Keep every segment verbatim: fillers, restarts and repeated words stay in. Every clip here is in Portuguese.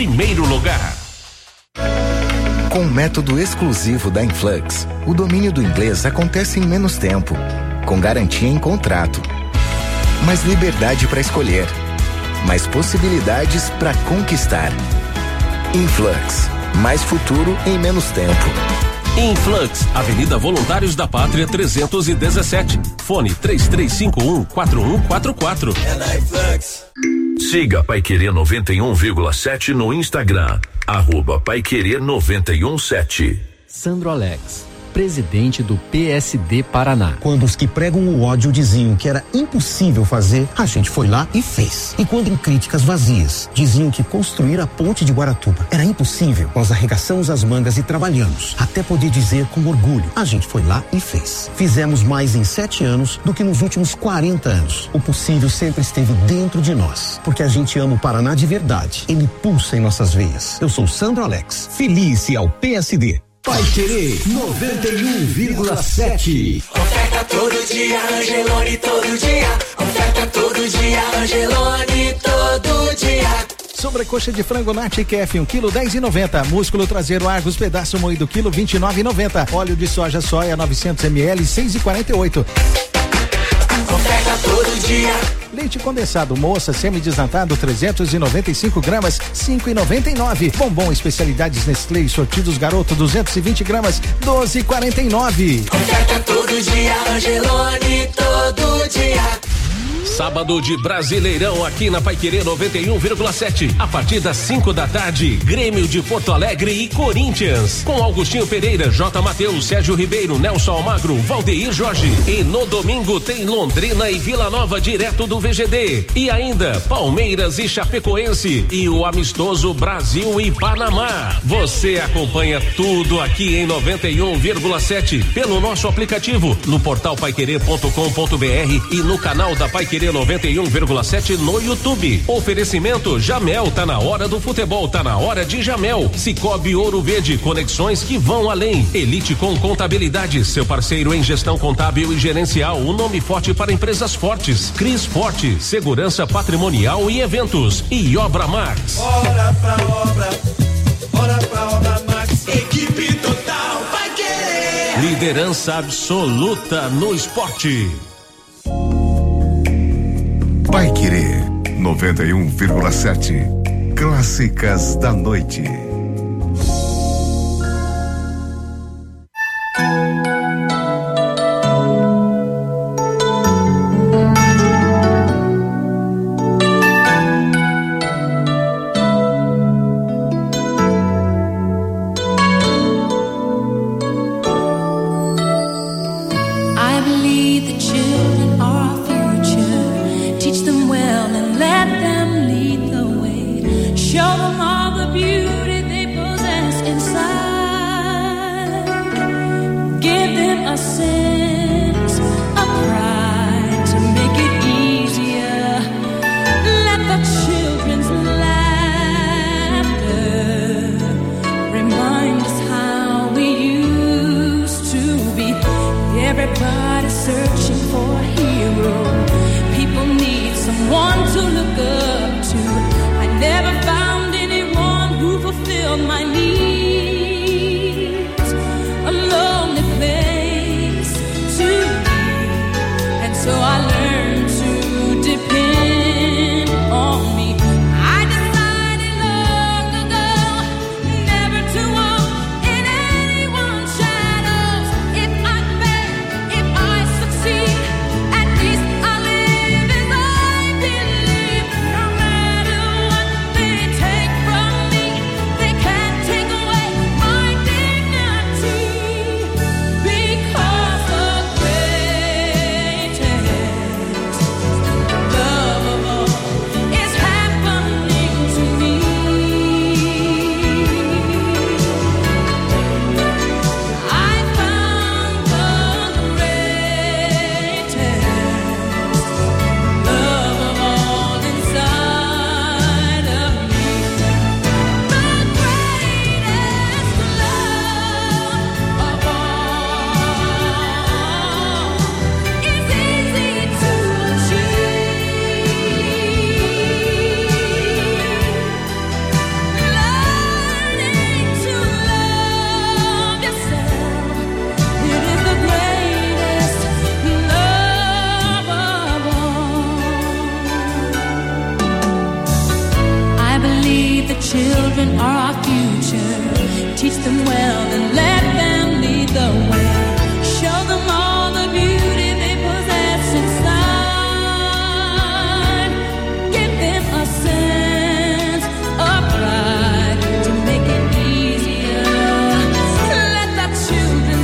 Primeiro lugar. Com o método exclusivo da Influx, o domínio do inglês acontece em menos tempo, com garantia em contrato. Mais liberdade para escolher, mais possibilidades para conquistar. Influx, mais futuro em menos tempo. Influx, Avenida Voluntários da Pátria trezentos e dezessete. Fone três três cinco um quatro um quatro quatro. É na Influx. Siga Paiquerê noventa e um vírgula sete no Instagram, arroba Paiquerê noventa e um sete. Sandro Alex, presidente do P S D Paraná. Quando os que pregam o ódio diziam que era impossível fazer, a gente foi lá e fez. E quando em críticas vazias diziam que construir a ponte de Guaratuba era impossível, nós arregaçamos as mangas e trabalhamos, até poder dizer com orgulho, a gente foi lá e fez. Fizemos mais em sete anos do que nos últimos quarenta anos. O possível sempre esteve dentro de nós, porque a gente ama o Paraná de verdade. Ele pulsa em nossas veias. Eu sou Sandro Alex, feliz ao P S D. Paiquerê noventa e um vírgula sete. Oferta todo dia, Angelone todo dia. Oferta todo dia, Angelone todo dia. Sobrecoxa de frango Nati Q F um quilo dez e noventa. Músculo traseiro Argos pedaço moído quilo vinte e nove e noventa. Óleo de soja soia novecentos mililitros seis e quarenta e oito. Oferta todo dia. Leite condensado moça semi-desnatado trezentos e noventa e cinco gramas cinco e noventa e nove. Bombom especialidades Nestlé sortidos Garoto duzentos e vinte gramas doze e quarenta e nove. Oferta todo dia, Angelone todo dia. Sábado de Brasileirão aqui na Paiquerê noventa e um vírgula sete. A partir das cinco da tarde, Grêmio de Porto Alegre e Corinthians. Com Augustinho Pereira, J. Mateus, Sérgio Ribeiro, Nelson Almagro, Valdeir Jorge. E no domingo tem Londrina e Vila Nova direto do V G D. E ainda Palmeiras e Chapecoense. E o amistoso Brasil e Panamá. Você acompanha tudo aqui em noventa e um vírgula sete pelo nosso aplicativo, no portal paiquerê ponto com ponto br e no canal da Paiquerê noventa e um vírgula sete no YouTube. Oferecimento Jamel, tá na hora do futebol, tá na hora de Jamel. Cicobi Ouro Verde, conexões que vão além. Elite com Contabilidade, seu parceiro em gestão contábil e gerencial, um nome forte para empresas fortes. Cris Forte, segurança patrimonial e eventos. E Obra Max. Bora pra obra, bora pra Obra Max. Equipe total vai querer. Liderança absoluta no esporte. Paiquerê noventa e um vírgula sete. Clássicas da noite. My needs, a lonely place children are our future. Teach them well and let them lead the way. Show them all the beauty they possess inside. Give them a sense of pride to make it easier. Let the children's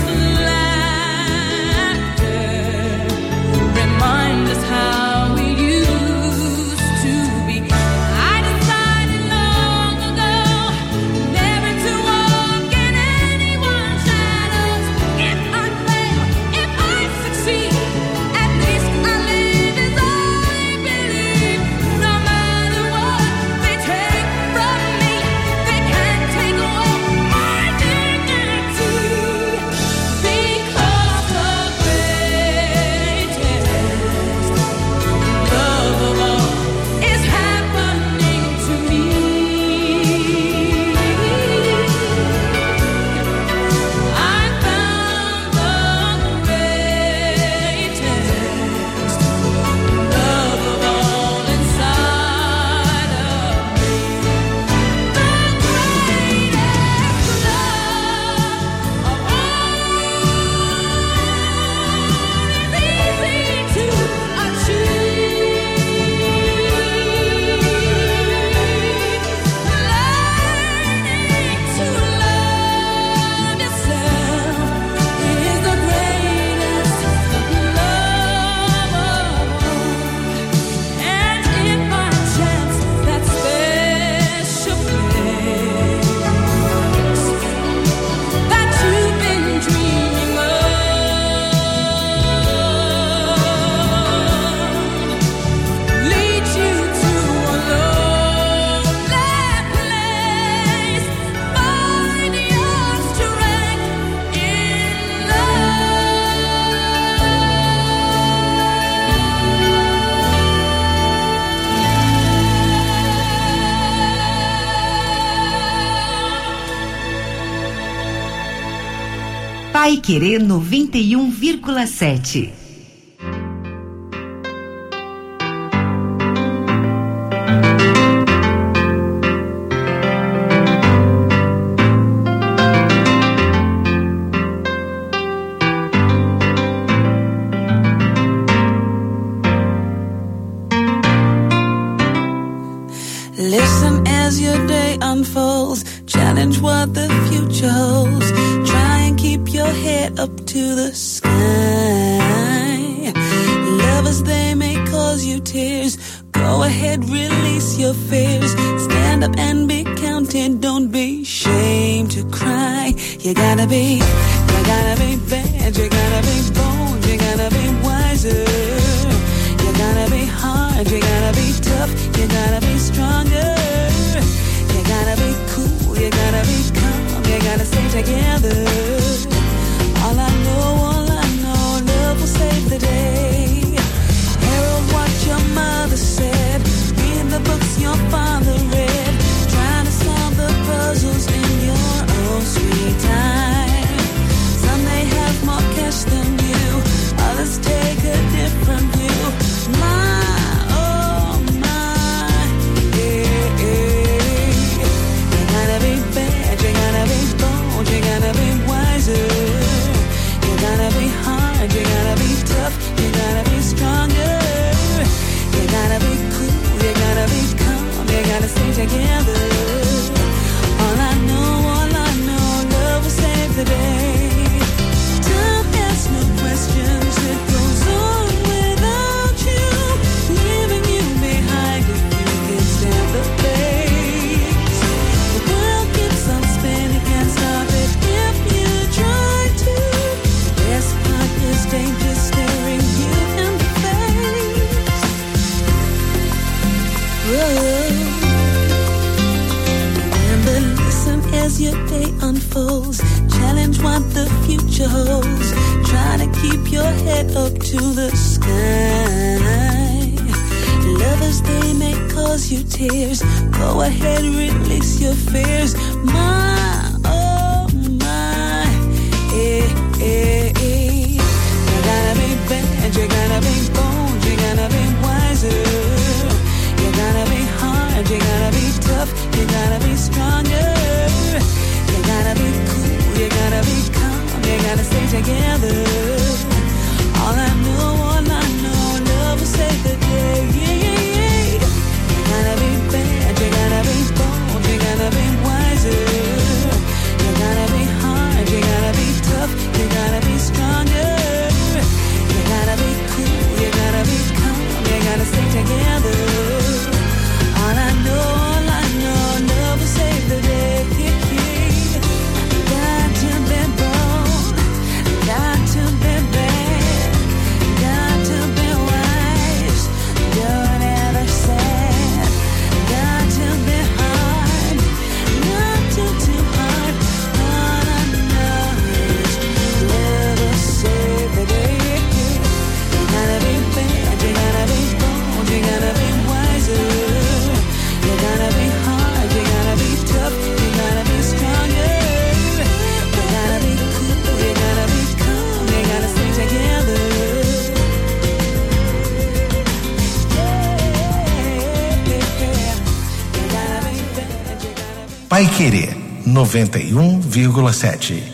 laughter remind us how we used to be. I decided long ago never to walk in anyone's shadows. If I fail, if I succeed, at least I live as I believe. No matter what they take from me, they can't take away my dignity. Because the greatest love of all is happening to me. I found the greatest love of all inside of me. The greatest love of all is easy to achieve. Learning to love yourself is the greatest love of all. And if by chance that special place that you've been dreaming of leads you to a lonely place, find your strength in Pai Querer noventa e um vírgula sete. Listen as your day unfolds. Challenge what the future holds. Try and keep your head up to the sky. Lovers, they may cause you tears. Go ahead, release your fears. Stand up and be counted. Don't be ashamed to cry. You gotta be, you gotta be bad. You gotta be bold. You gotta be wiser. You gotta be hard, you gotta be tough, you gotta be stronger. You gotta be cool, you gotta be calm, you gotta stay together. All I know, all I know, love will save the day. Harold, what your mother said, read the books your father read, trying to solve the puzzles in your own sweet time. Some may have more cash than you, others take a different view. My, oh my, yeah, yeah. You gotta be bad, you gotta be bold, you gotta be wiser. You gotta be hard, you gotta be tough, you gotta be stronger. You gotta be cool, you gotta be calm, you gotta stay together. All I know, all I know, love will save the day. Time asks no questions, it goes on without you, leaving you behind if you can stand the pace. The world keeps on spinning, can't stop it if you try to. The best part is danger staring you in the face. Whoa. Remember, listen as your day unfolds. Challenge what the future holds. Try to keep your head up to the sky. Lovers, they may cause you tears. Go ahead, release your fears. My, oh my, eh, eh, eh. You gotta be bad, you gotta be bold, you gotta be wiser. You gotta be hard, you gotta be tough, you gotta be stronger. Paiquerê noventa e um vírgula sete.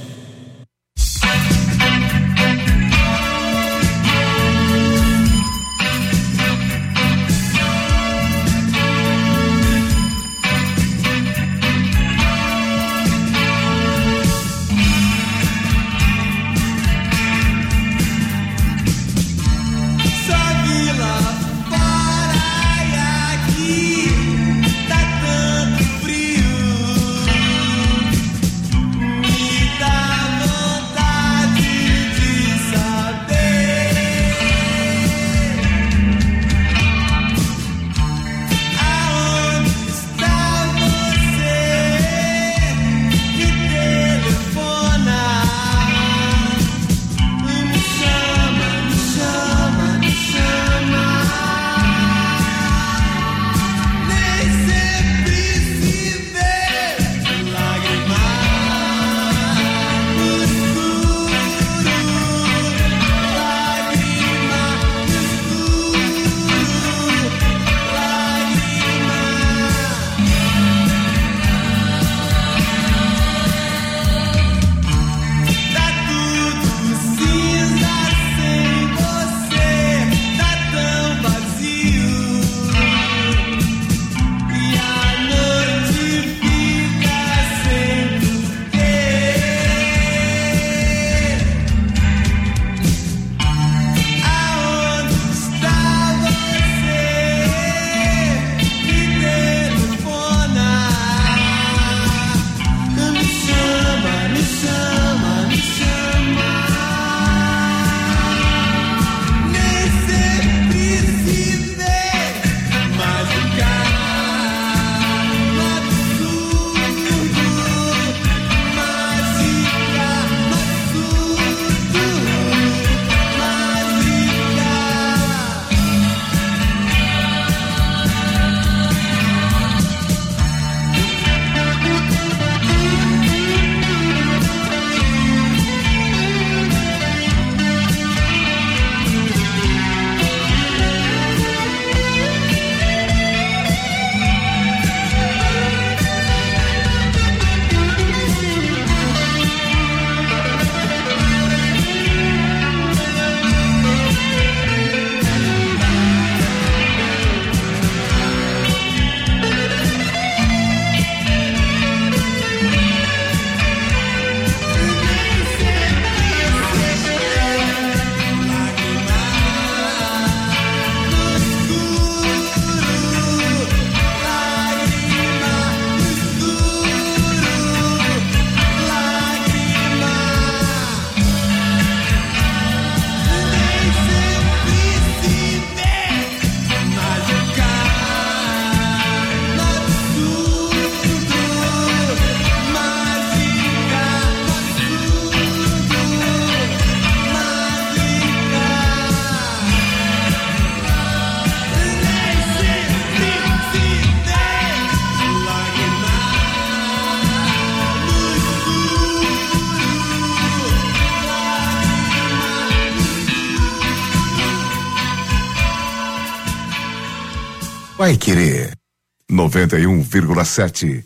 Paiquerê noventa e um vírgula sete.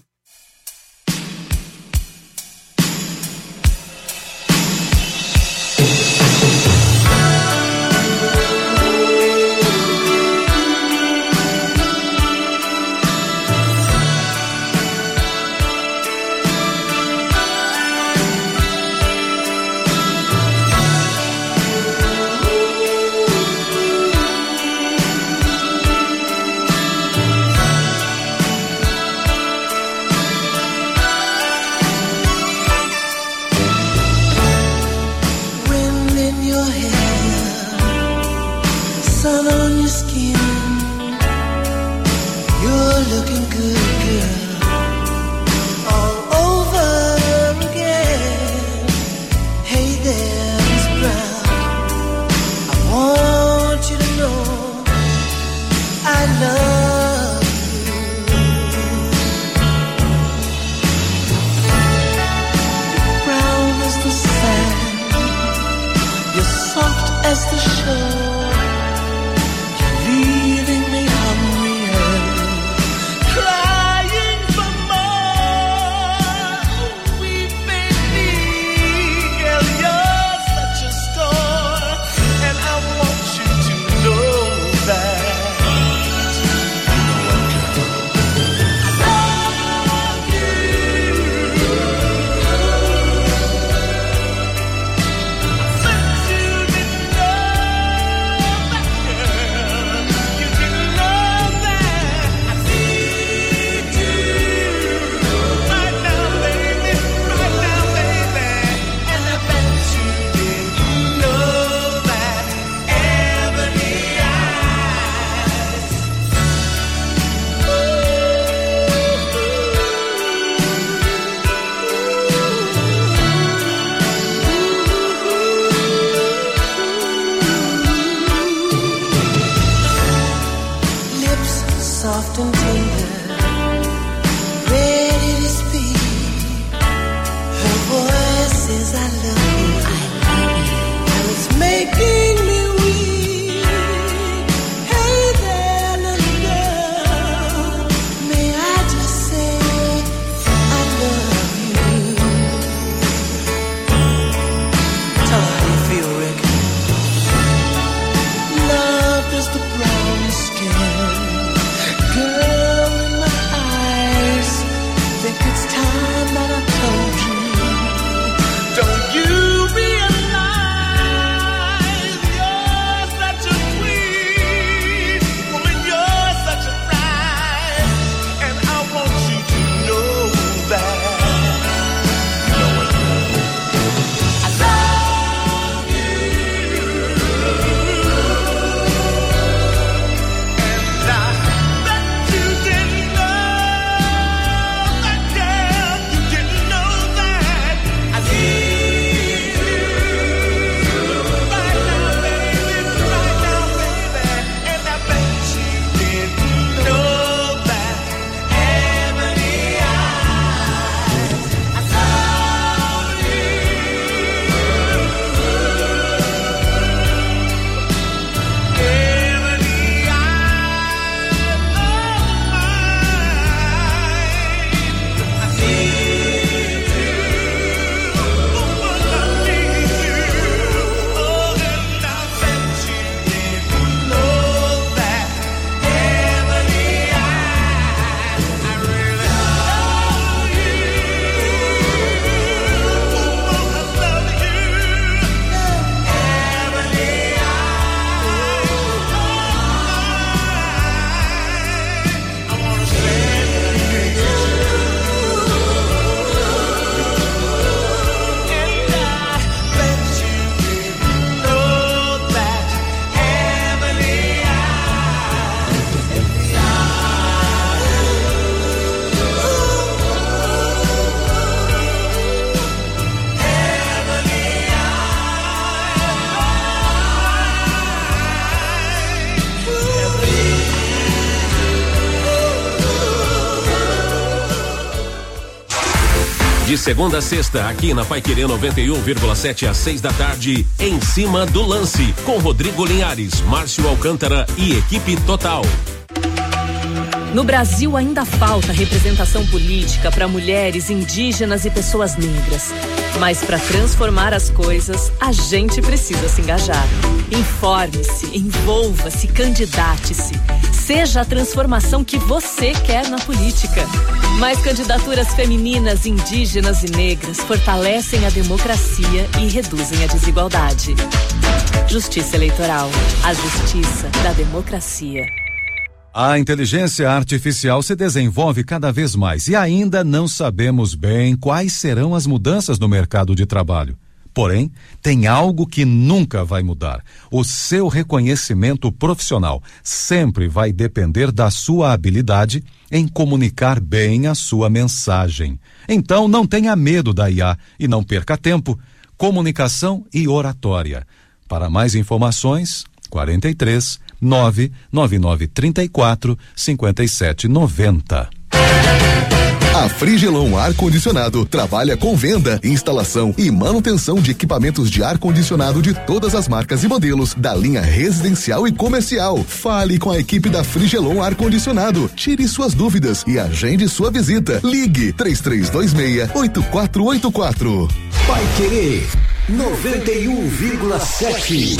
De segunda a sexta, aqui na Paiquerê noventa e um vírgula sete às seis da tarde, Em Cima do Lance, com Rodrigo Linhares, Márcio Alcântara e equipe total. No Brasil ainda falta representação política para mulheres, indígenas e pessoas negras. Mas para transformar as coisas, a gente precisa se engajar. Informe-se, envolva-se, candidate-se. Seja a transformação que você quer na política. Mais candidaturas femininas, indígenas e negras fortalecem a democracia e reduzem a desigualdade. Justiça Eleitoral. A justiça da democracia. A inteligência artificial se desenvolve cada vez mais e ainda não sabemos bem quais serão as mudanças no mercado de trabalho. Porém, tem algo que nunca vai mudar. O seu reconhecimento profissional sempre vai depender da sua habilidade em comunicar bem a sua mensagem. Então, não tenha medo da I A e não perca tempo. Comunicação e oratória. Para mais informações, quarenta e três, nove nove nove trinta e quatro, cinquenta e sete noventa. A Frigelon Ar-Condicionado trabalha com venda, instalação e manutenção de equipamentos de ar-condicionado de todas as marcas e modelos da linha residencial e comercial. Fale com a equipe da Frigelon Ar-Condicionado, tire suas dúvidas e agende sua visita. Ligue três três dois seis, oito quatro oito quatro. Paiquerê noventa e um vírgula sete.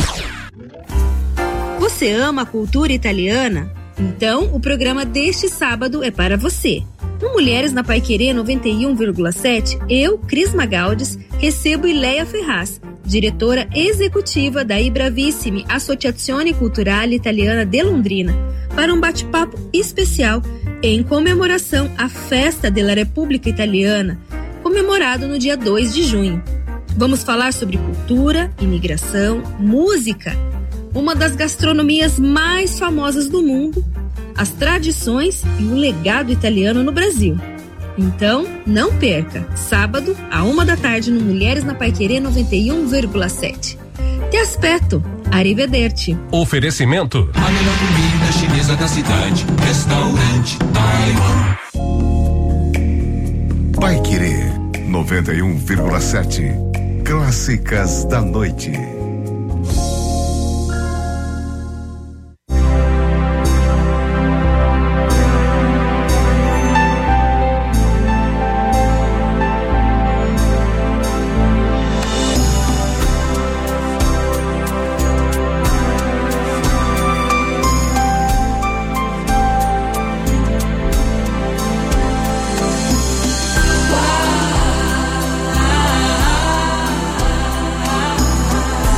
Você ama a cultura italiana? Então, o programa deste sábado é para você. No Mulheres na Paiquerê noventa e um vírgula sete, eu, Cris Magaldes, recebo Ileia Ferraz, diretora executiva da Ibravissimi Associazione Culturale Italiana de Londrina, para um bate-papo especial em comemoração à Festa della Repubblica Italiana, comemorado no dia dois de junho. Vamos falar sobre cultura, imigração, música, uma das gastronomias mais famosas do mundo, as tradições e o legado italiano no Brasil. Então, não perca, sábado, à uma da tarde, no Mulheres na Paiquerê noventa e um vírgula sete. Te aspetto, arrivederci. Oferecimento: a melhor comida chinesa da cidade, Restaurante Taiwan. Paiquerê noventa e um vírgula sete. Clássicas da noite. Wow.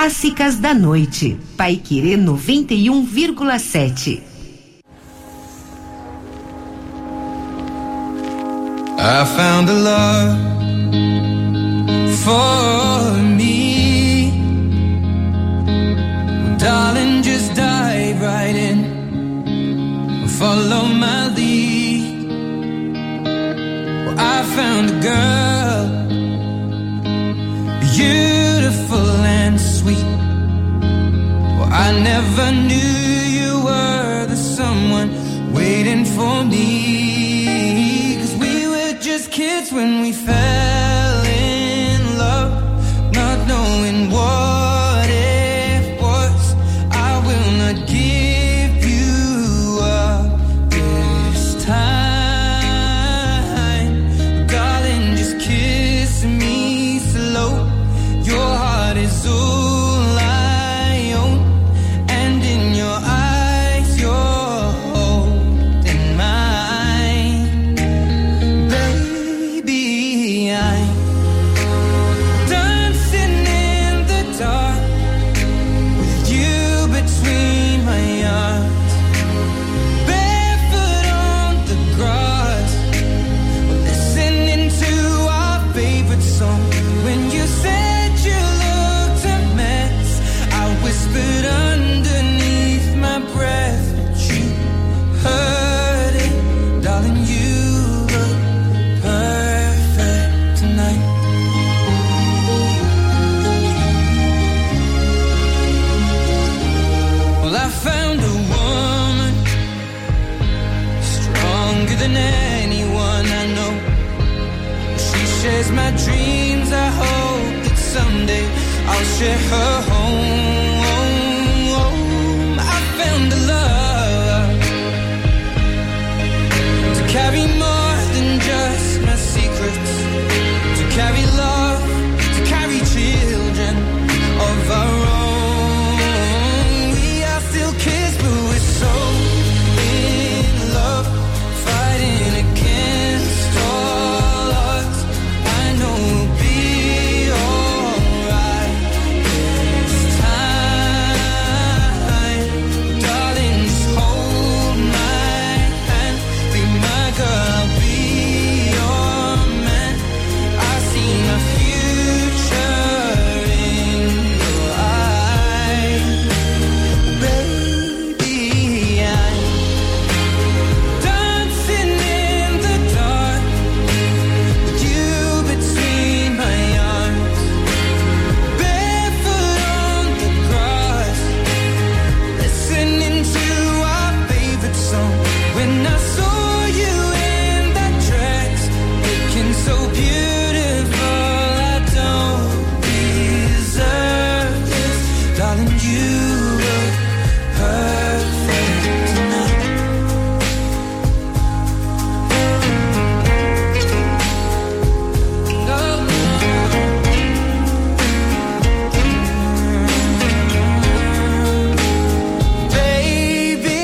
Clássicas da Noite. Paiquerê noventa e um vírgula sete. I found a love for me. Darling, just dive right in. Follow my lead. Well, I found a girl, beautiful and sweet. Well, I never knew you were the someone waiting for me. 'Cause we were just kids when we fell in love, not knowing what it was. I will not give you up this time, darling, just kiss me slow. Your heart is all I own, and in your eyes you're holding mine. Baby, I'm dancing in the dark with you between my arms, barefoot on the grass, listening to our favorite song. When you said you looked a mess, I whispered underneath my breath, but you heard it, darling. You look perfect tonight. Well, I found a woman stronger than anyone I know. She shares my dreams. I hope that someday I'll share her home. I found a love to carry more than just my secrets, to carry love, to carry children of our own. We are still kids, but we're so in love, fighting against all odds. I know we'll be alright this time, darling. Just hold my hand, be my girl, I'll be your man. I see my future in your eyes, baby. I'm dancing in the dark with you between my arms, barefoot on the grass, listening to our favorite song. When I saw you in that dress, looking so beautiful, I don't deserve this, darling. You look perfect tonight. Baby,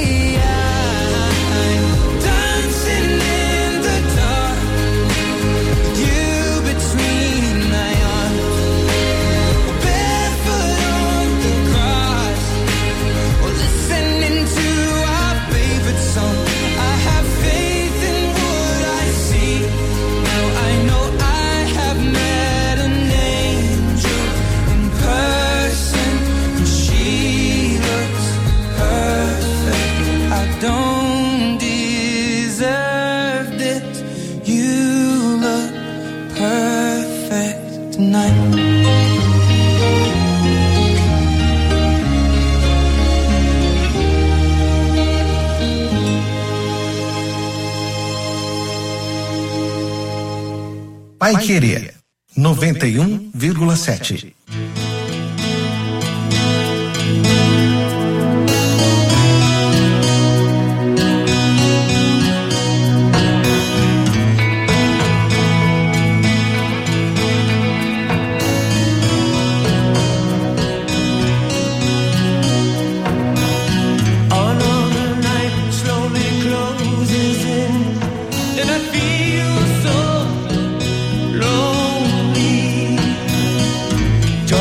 I'm dancing in the dark with you between my arms, barefoot on the grass, or listening to our favorite song. I have faith in what I see. Now I know I have met an angel in person, and she looks perfect. I don't deserve it. You look perfect tonight. Paiquerê noventa e um vírgula sete. Another night slowly closes in, and I feel so lonely.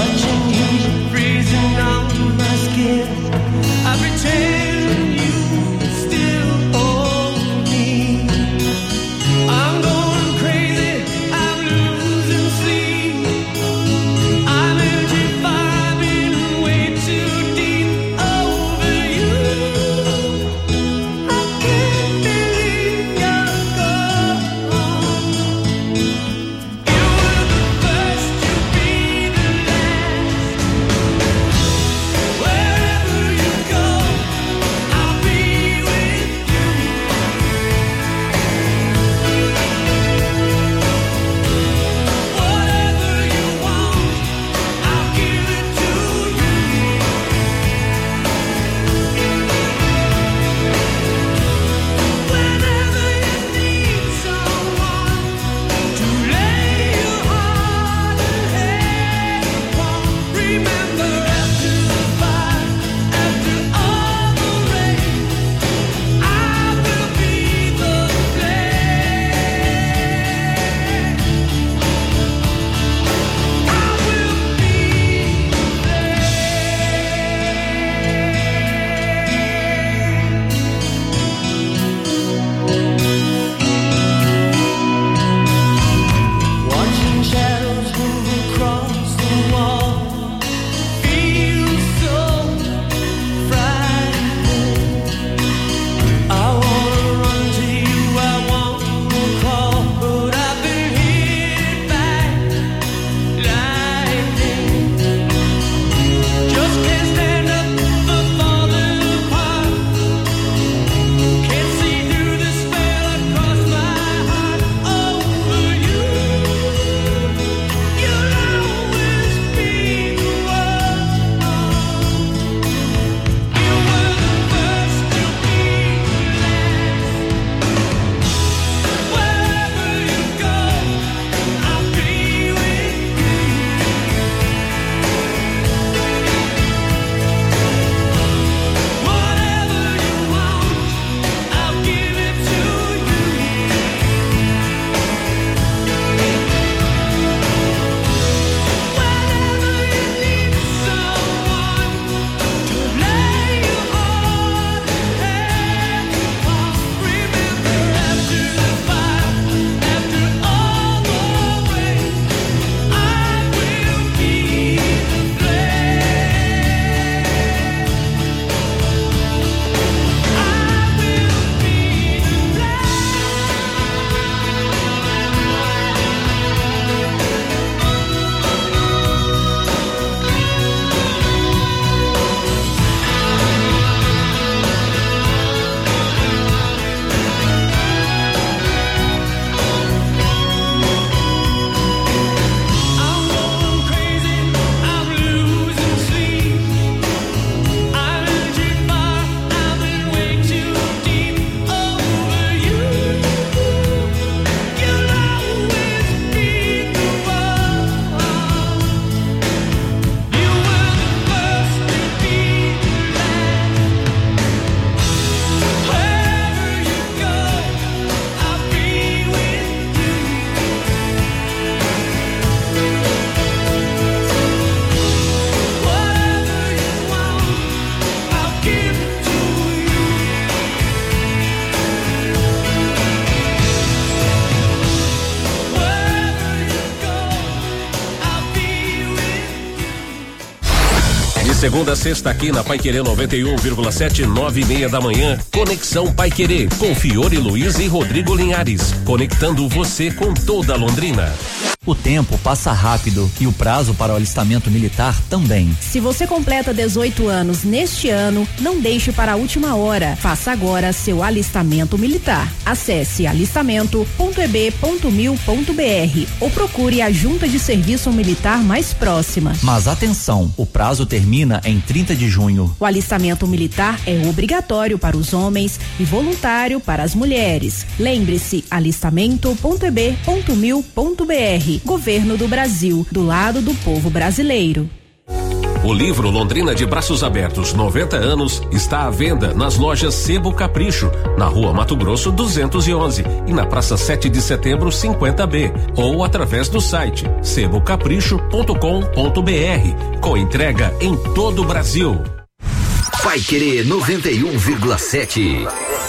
Segunda a sexta aqui na Paiquerê noventa e um vírgula sete, nove e meia da manhã. Conexão Paiquerê com Fiore Luiz e Rodrigo Linhares. Conectando você com toda Londrina. O tempo passa rápido e o prazo para o alistamento militar também. Se você completa dezoito anos neste ano, não deixe para a última hora. Faça agora seu alistamento militar. Acesse alistamento ponto e b ponto mil ponto b r ou procure a junta de serviço militar mais próxima. Mas atenção, o prazo termina em trinta de junho. O alistamento militar é obrigatório para os homens e voluntário para as mulheres. Lembre-se, alistamento ponto e b ponto mil ponto b r. Governo do Brasil, do lado do povo brasileiro. O livro Londrina de Braços Abertos, noventa anos, está à venda nas lojas Sebo Capricho, na Rua Mato Grosso duzentos e onze e na Praça sete de Setembro cinquenta B, ou através do site sebo capricho ponto com ponto b r, com entrega em todo o Brasil. Paiquerê noventa e um vírgula sete.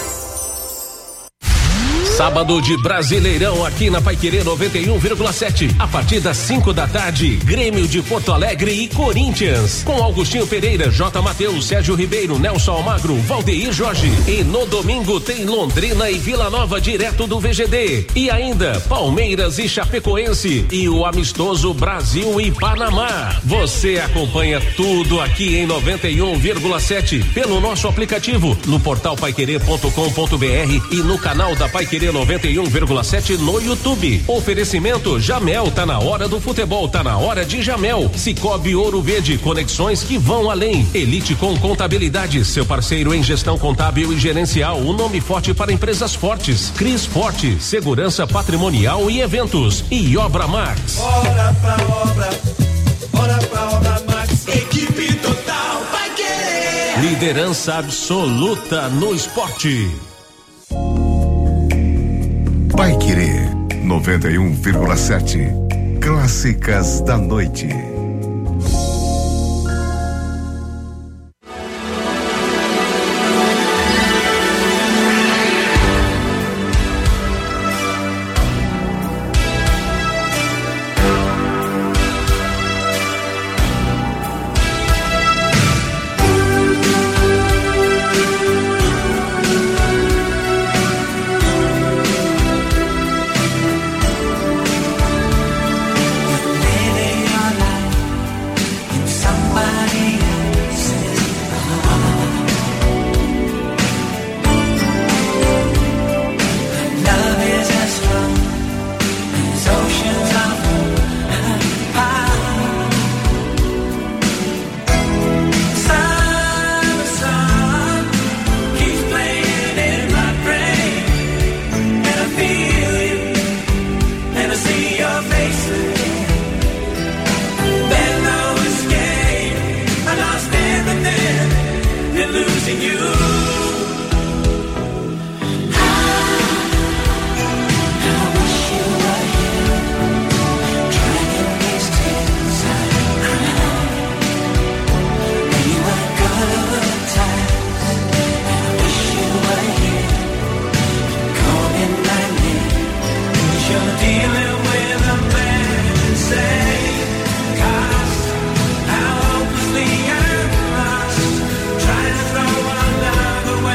Sábado de Brasileirão aqui na Paiquerê noventa e um vírgula sete. A partir das cinco da tarde, Grêmio de Porto Alegre e Corinthians. Com Augustinho Pereira, J. Mateus, Sérgio Ribeiro, Nelson Almagro, Valdeir Jorge. E no domingo tem Londrina e Vila Nova direto do V G D. E ainda Palmeiras e Chapecoense. E o amistoso Brasil e Panamá. Você acompanha tudo aqui em noventa e um vírgula sete pelo nosso aplicativo, no portal paiquerê ponto com ponto b r e no canal da Paiquerê noventa e um vírgula sete no YouTube. Oferecimento Jamel, tá na hora do futebol, tá na hora de Jamel. Cicobi Ouro Verde, conexões que vão além. Elite com Contabilidade, seu parceiro em gestão contábil e gerencial, um nome forte para empresas fortes. Cris Forte, segurança patrimonial e eventos. E Obra Max. Bora pra obra, bora pra obra Max, equipe total vai querer. Liderança absoluta no esporte. Paiquerê noventa e um vírgula sete. Clássicas da noite. Trying to throw our love away.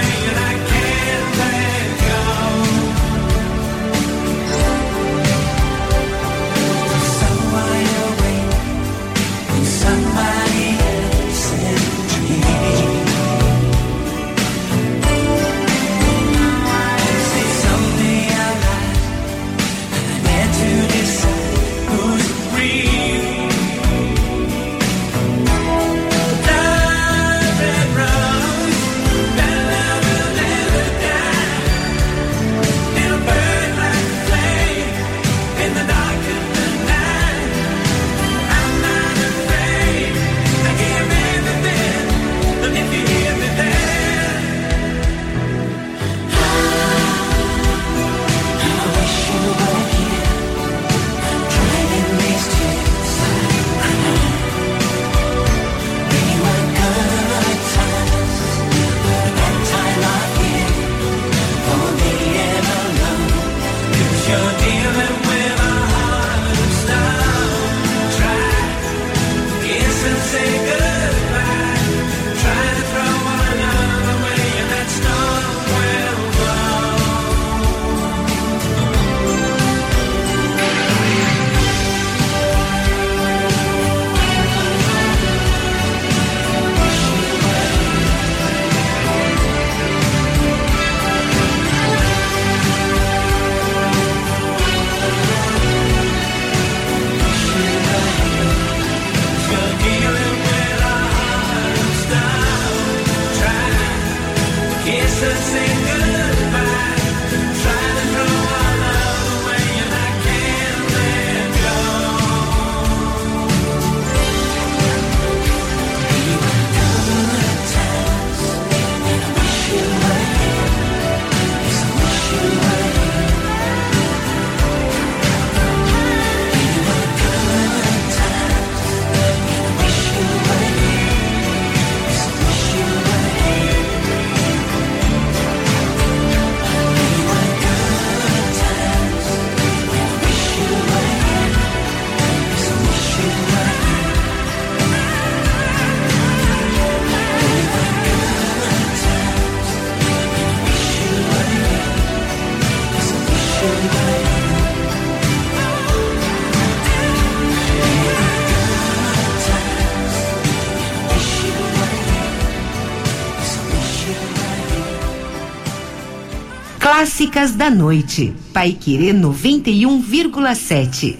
Clássicas da Noite. Paiquerê noventa e um vírgula sete.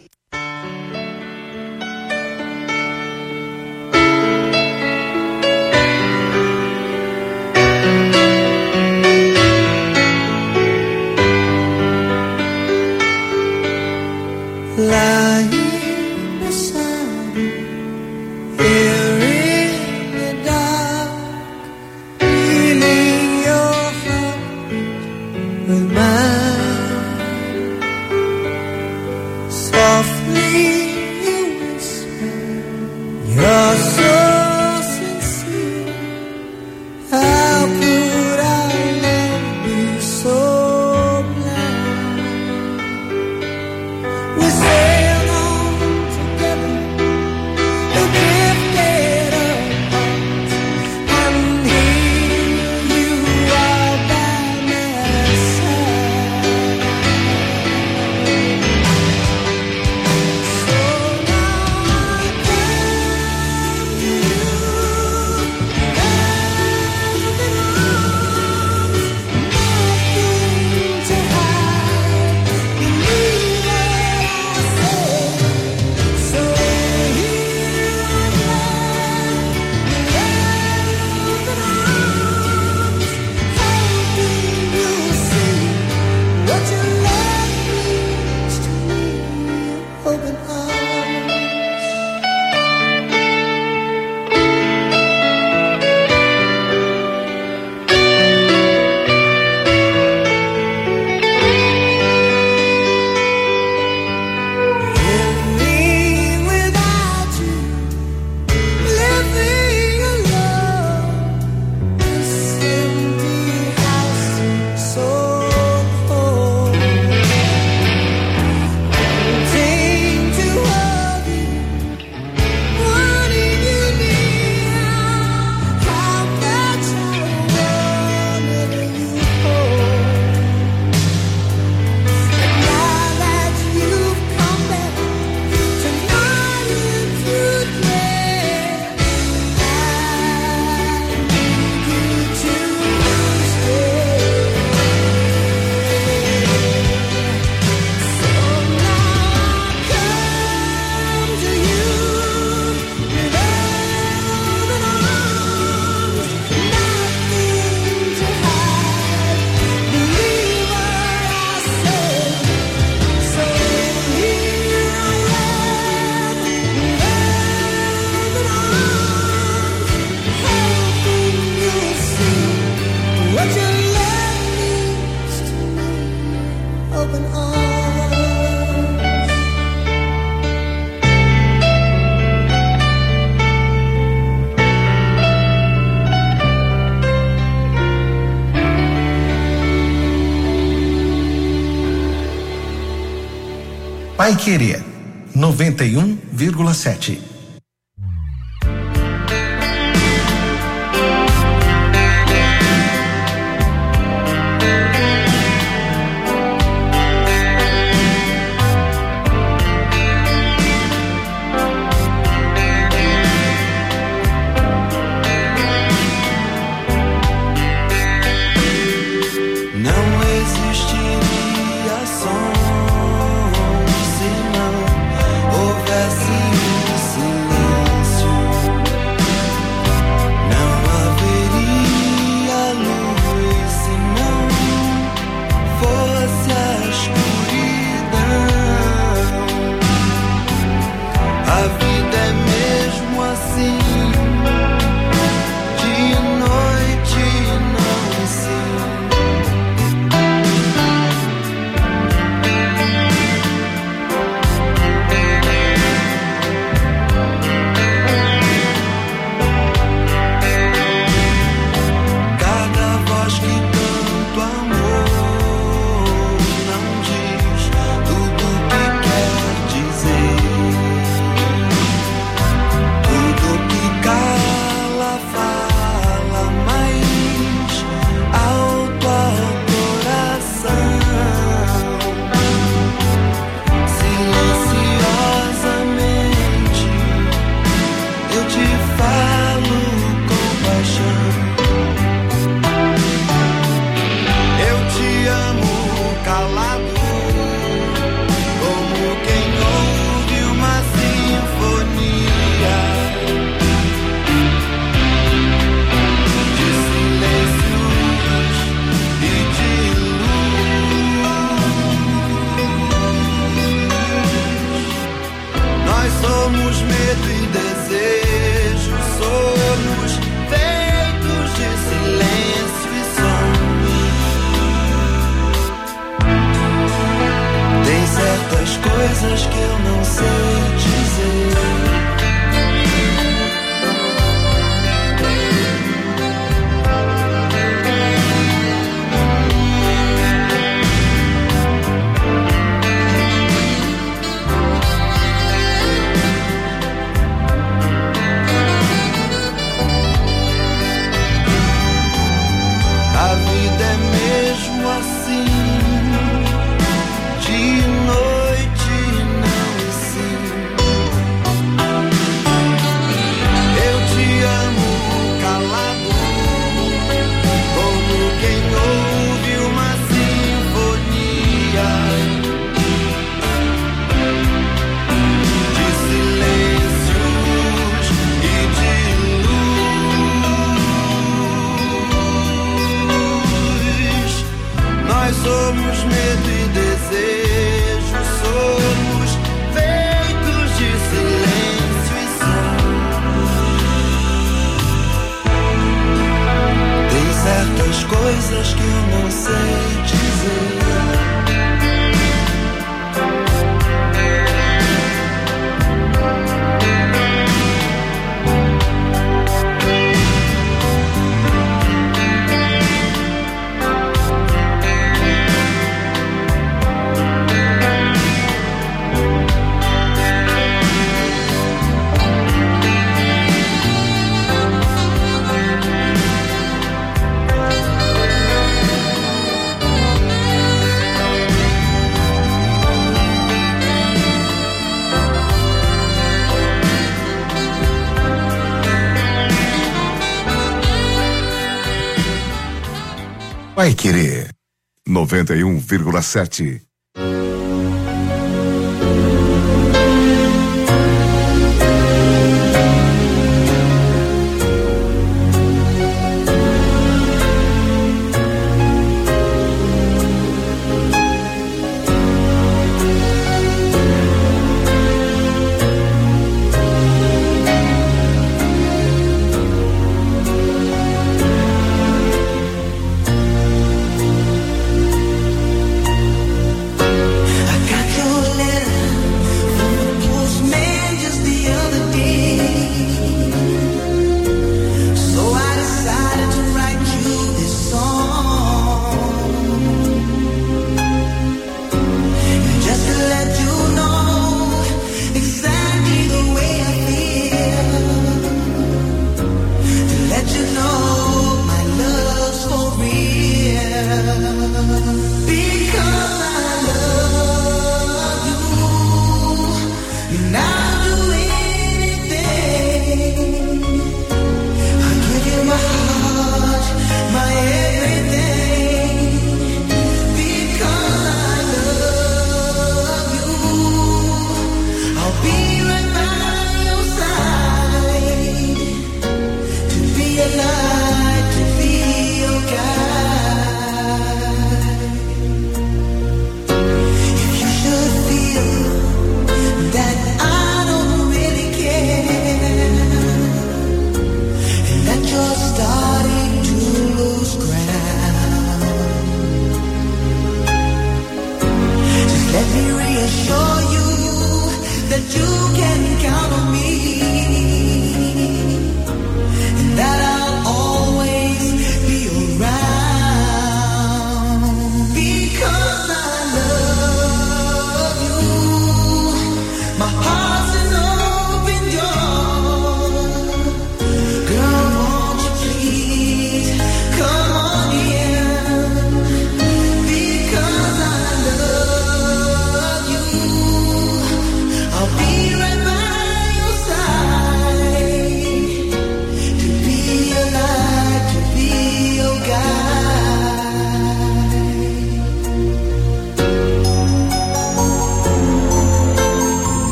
Lying beside you, here in the dark, feeling your heart with mine. Softly you whisper, you're so sincere. How could our love be so blind? We sailed on together, we drifted apart, and here you are by my side. So now I come to you, open arms, nothing to hide. Believe what I say. So here I am, with open arms, hoping you'll see what your love means to me. Open arms. Living without you, living alone, this empty house seems so cold. Wanting to hold you, wanting you near, how much I wanted you hold. Now that you've come back to nod into dread, I need you to stay. So now I come to you with open arms, nothing to hide. Believe what I say. So here I am, with open arms, hoping you'll see what your love means to me. Open arms. Paiquerê noventa e um vírgula sete. Não existiria som se não houvesse um tantas coisas que eu não sei dizer. Vai Querer noventa e um vírgula sete.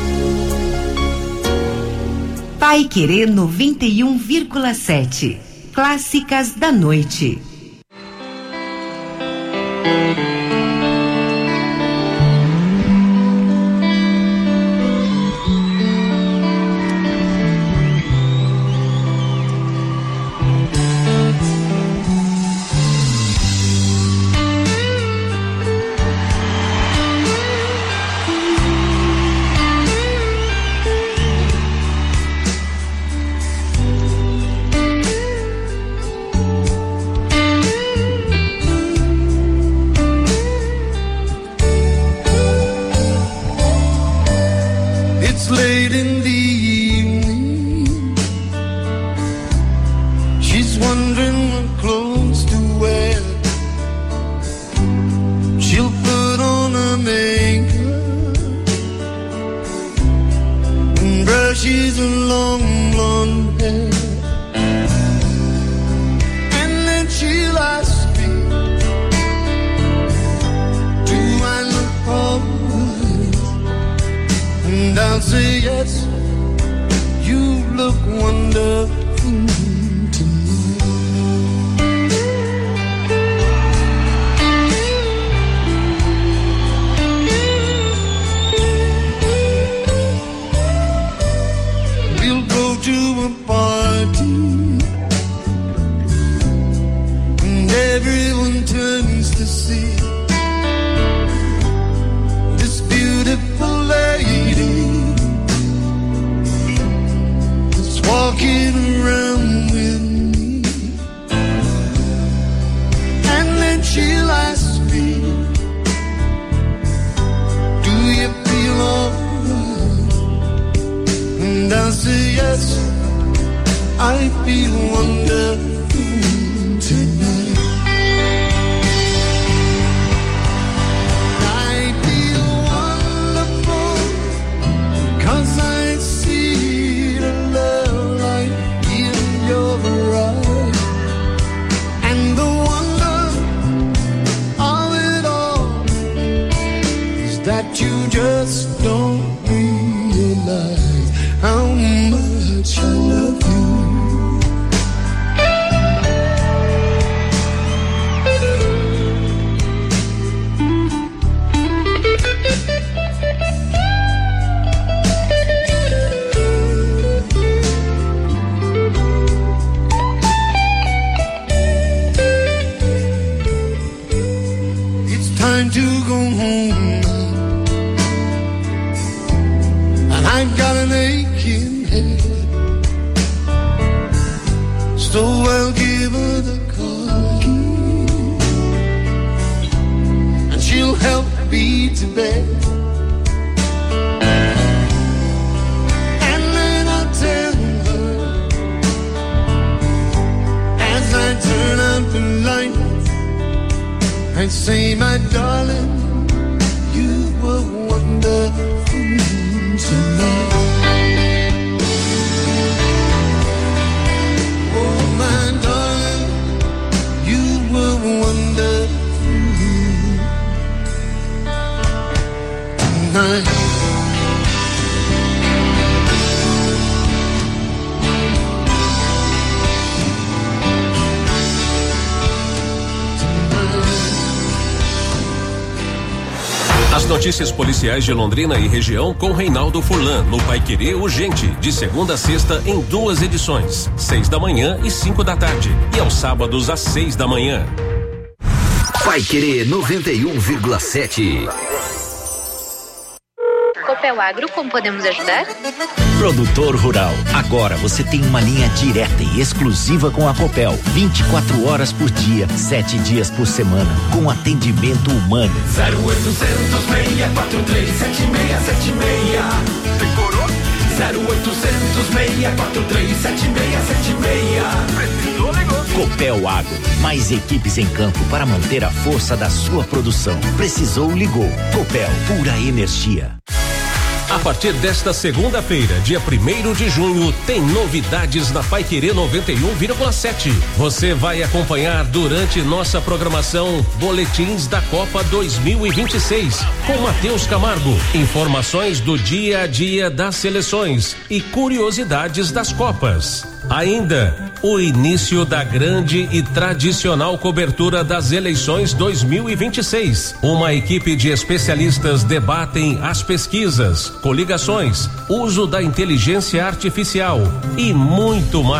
Paiquerê noventa e um vírgula sete. Clássicas da Noite. As notícias policiais de Londrina e região com Reinaldo Furlan, no Paiquerê Urgente, de segunda a sexta em duas edições, seis da manhã e cinco da tarde, e aos sábados às seis da manhã. Paiquerê noventa e um vírgula sete. Copel Agro, como podemos ajudar? Produtor rural, agora você tem uma linha direta e exclusiva com a Copel, vinte e quatro horas por dia, sete dias por semana, com atendimento humano. zero oitocentos, seis quatro três, sete seis sete seis. Decorou? zero oitocentos, seis quatro três, sete seis sete seis. Precisou, ligou. Copel Agro, mais equipes em campo para manter a força da sua produção. Precisou, ligou. Copel, pura energia. A partir desta segunda-feira, dia primeiro de junho, tem novidades na Paiquerê noventa e um vírgula sete. Você vai acompanhar durante nossa programação boletins da Copa dois mil e vinte e seis com Matheus Camargo, informações do dia a dia das seleções e curiosidades das Copas. Ainda o início da grande e tradicional cobertura das eleições dois mil e vinte e seis. Uma equipe de especialistas debatem as pesquisas, coligações, uso da inteligência artificial e muito mais.